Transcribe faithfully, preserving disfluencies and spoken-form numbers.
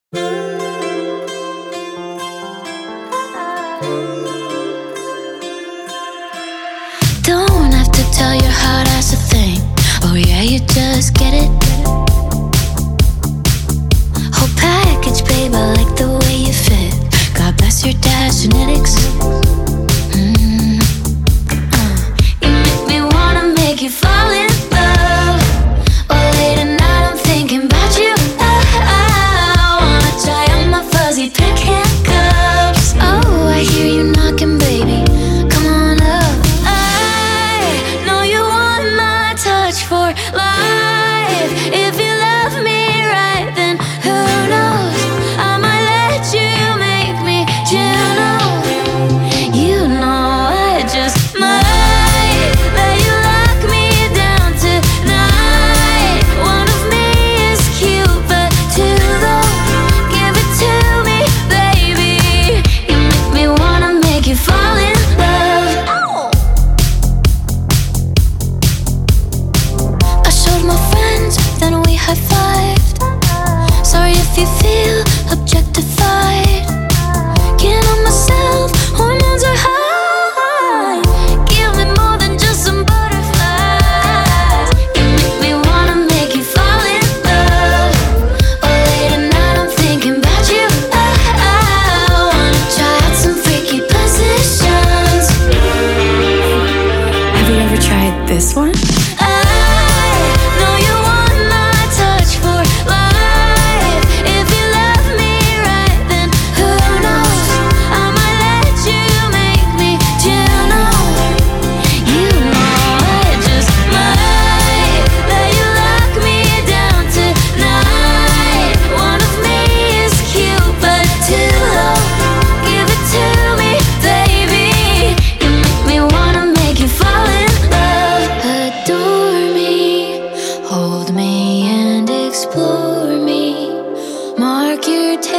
Don't have to tell your heart that's a thing. Oh yeah, you just get it. Whole package, babe, I like the way you fit. God bless your dad's genetics. Mm. Uh. You make me wanna make you fall in love. Or late at night I'm thinking about you. Oh, I wanna try on my fuzzy pink handcuffs. Oh, I hear you knocking, baby. Come on up. I know you want my touch for life. If you love me right, then who knows? I might let you make me, you know. You know I just might let you lock me down tonight. One of me is cute, but too low. Give it to me, baby. You make me wanna make you fall in love. I showed my friends, then we high-fived. Sorry if you feel objectified. Can't help myself, hormones are high. Give me more than just some butterflies. You make me wanna make you fall in love. Or late at night I'm thinking about you. I wanna try out some freaky positions. Have you ever tried this one? I know you want my touch for life. If you love me right, then who knows? I might let you make me, you know. You know I just might let you lock me down tonight. One of me is cute, but too low. Give it to me, baby. You make me wanna make you fall in love. Adore me, hold me and explore me. Mark your